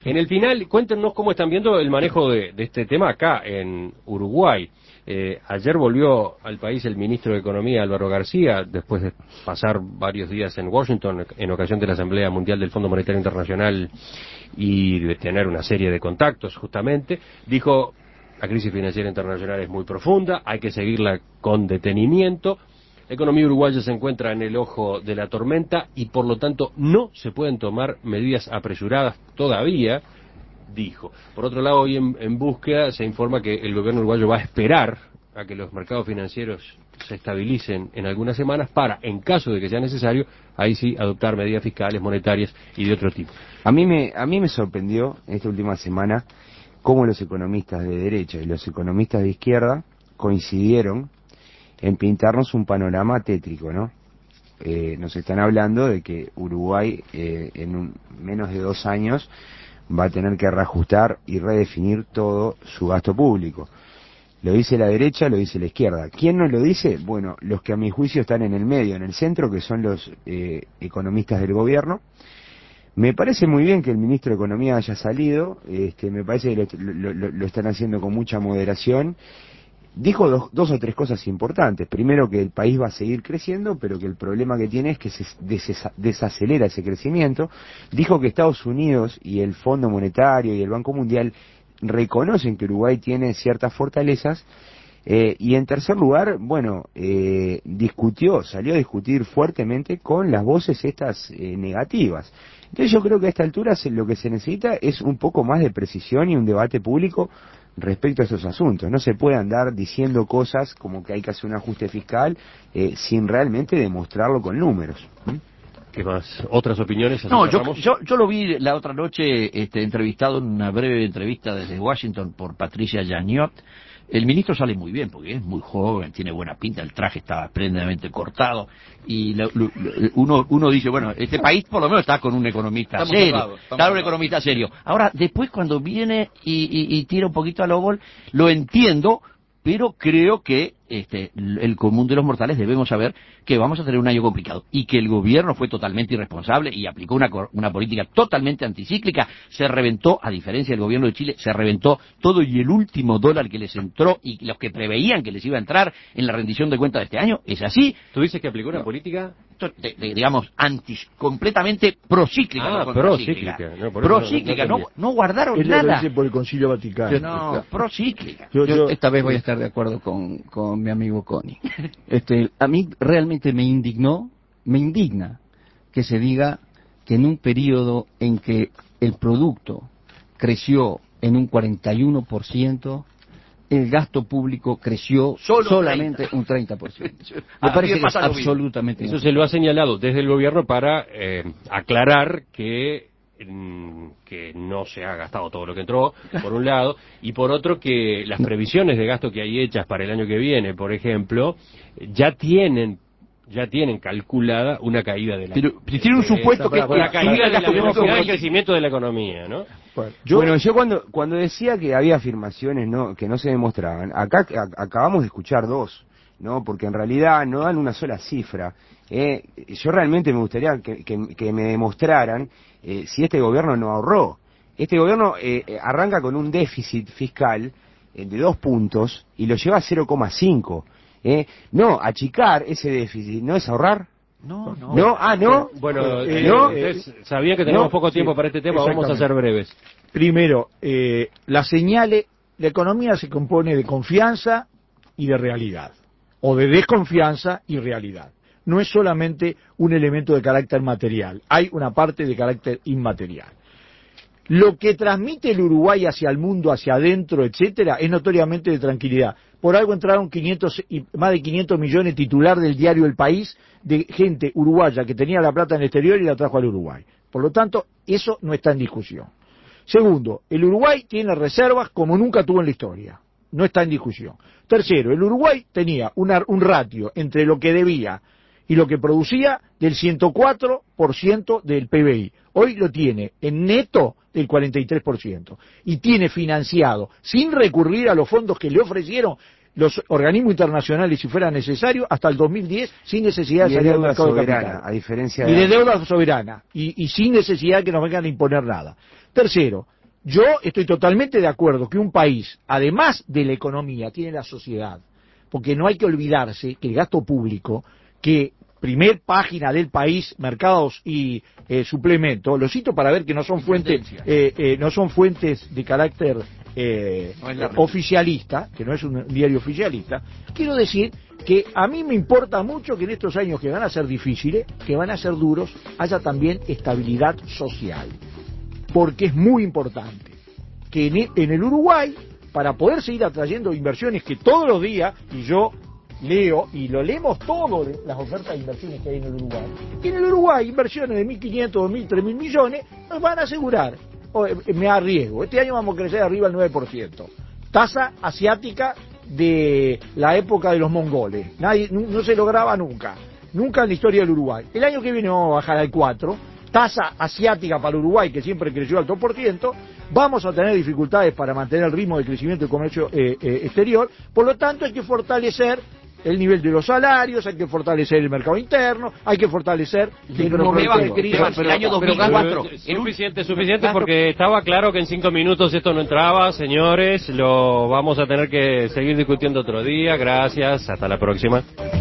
En el final, cuéntenos cómo están viendo el manejo de este tema acá en Uruguay. Ayer volvió al país el ministro de Economía, Álvaro García, después de pasar varios días en Washington en ocasión de la Asamblea Mundial del Fondo Monetario Internacional y de tener una serie de contactos, justamente. Dijo: la crisis financiera internacional es muy profunda, hay que seguirla con detenimiento. La economía uruguaya se encuentra en el ojo de la tormenta y por lo tanto no se pueden tomar medidas apresuradas todavía, dijo. Por otro lado, hoy en Búsqueda se informa que el gobierno uruguayo va a esperar a que los mercados financieros se estabilicen en algunas semanas para, en caso de que sea necesario, ahí sí adoptar medidas fiscales, monetarias y de otro tipo. A mí me sorprendió esta última semana cómo los economistas de derecha y los economistas de izquierda coincidieron en pintarnos un panorama tétrico, ¿no? Nos están hablando de que Uruguay menos de 2 años va a tener que reajustar y redefinir todo su gasto público. Lo dice la derecha, lo dice la izquierda. ¿Quién no lo dice? Bueno, los que a mi juicio están en el medio, en el centro, que son los economistas del gobierno. Me parece muy bien que el ministro de Economía haya salido, me parece que lo están haciendo con mucha moderación. Dijo dos o tres cosas importantes. Primero, que el país va a seguir creciendo, pero que el problema que tiene es que se desacelera ese crecimiento. Dijo que Estados Unidos y el Fondo Monetario y el Banco Mundial reconocen que Uruguay tiene ciertas fortalezas. Y en tercer lugar, bueno, salió a discutir fuertemente con las voces estas negativas. Entonces yo creo que a esta altura lo que se necesita es un poco más de precisión y un debate público respecto a esos asuntos. No se puede andar diciendo cosas como que hay que hacer un ajuste fiscal sin realmente demostrarlo con números. ¿Qué más? ¿Otras opiniones? No, yo lo vi la otra noche entrevistado en una breve entrevista desde Washington por Patricia Yaniot. El ministro sale muy bien porque es muy joven, tiene buena pinta, el traje estaba esplendidamente cortado y uno dice, bueno, este país por lo menos está con un economista serio, está un economista serio. Ahora, después cuando viene y tira un poquito al óvol, lo entiendo, pero creo que el común de los mortales debemos saber que vamos a tener un año complicado y que el gobierno fue totalmente irresponsable y aplicó una política totalmente anticíclica. Se reventó, a diferencia del gobierno de Chile, se reventó todo y el último dólar que les entró y los que preveían que les iba a entrar en la rendición de cuentas de este año, es así. ¿Tú dices que aplicó una política? Digamos, completamente procíclica. Procíclica. Procíclica, no guardaron nada. Por el Concilio Vaticano. No, procíclica. Yo esta vez voy a estar de acuerdo con mi amigo Connie. A mí realmente me indigna que se diga que en un periodo en que el producto creció en un 41%, el gasto público creció solamente un 30%. Me parece que es absolutamente... Eso se lo ha señalado desde el gobierno para aclarar que no se ha gastado todo lo que entró, por un lado, y por otro que las previsiones de gasto que hay hechas para el año que viene, por ejemplo, ya tienen calculada una caída de la... Pero tiene un supuesto que la caída del crecimiento de la economía, ¿no? Bueno, yo cuando decía que había afirmaciones que no se demostraban, acá acabamos de escuchar dos, ¿no? Porque en realidad no dan una sola cifra. Yo realmente me gustaría que me demostraran si este gobierno no ahorró. Este gobierno arranca con un déficit fiscal de 2 puntos y lo lleva a 0,5. No, achicar ese déficit no es ahorrar. No. Bueno, ustedes sabían que tenemos poco tiempo para este tema, vamos a ser breves. Primero, la economía se compone de confianza y de realidad, o de desconfianza y realidad. No es solamente un elemento de carácter material, hay una parte de carácter inmaterial. Lo que transmite el Uruguay hacia el mundo, hacia adentro, etcétera, es notoriamente de tranquilidad. Por algo entraron más de 500 millones titular del diario El País de gente uruguaya que tenía la plata en el exterior y la trajo al Uruguay. Por lo tanto, eso no está en discusión. Segundo, el Uruguay tiene reservas como nunca tuvo en la historia. No está en discusión. Tercero, el Uruguay tenía un ratio entre lo que debía y lo que producía del 104% del PBI. Hoy lo tiene en neto del 43%. Y tiene financiado, sin recurrir a los fondos que le ofrecieron, los organismos internacionales si fuera necesario hasta el 2010 sin necesidad de Y de salir al deuda mercado de soberana, capital. a diferencia Y de de... deuda soberana, y sin necesidad de que nos vengan a imponer nada. Tercero, yo estoy totalmente de acuerdo que un país, además de la economía, tiene la sociedad, porque no hay que olvidarse que el gasto público, que primer página del país, mercados y suplemento, lo cito para ver que no son fuentes, no son fuentes de carácter oficialista, que no es un diario oficialista. Quiero decir que a mí me importa mucho que en estos años que van a ser difíciles, que van a ser duros, haya también estabilidad social, porque es muy importante que en el Uruguay, para poder seguir atrayendo inversiones que todos los días, y yo leo, y lo leemos todo, las ofertas de inversiones que hay en el Uruguay, y en el Uruguay inversiones de 1.500, 2.000, 3.000 millones nos van a asegurar. Me arriesgo, este año vamos a crecer arriba del 9%, tasa asiática de la época de los mongoles, no se lograba nunca en la historia del Uruguay. El año que viene vamos a bajar al 4%, tasa asiática para Uruguay, que siempre creció al 2%, vamos a tener dificultades para mantener el ritmo de crecimiento del comercio exterior, por lo tanto hay que fortalecer el nivel de los salarios, hay que fortalecer el mercado interno, hay que fortalecer el momento de crisis. El año 2004. Suficiente porque estaba claro que en 5 minutos esto no entraba, señores, lo vamos a tener que seguir discutiendo otro día, gracias, hasta la próxima.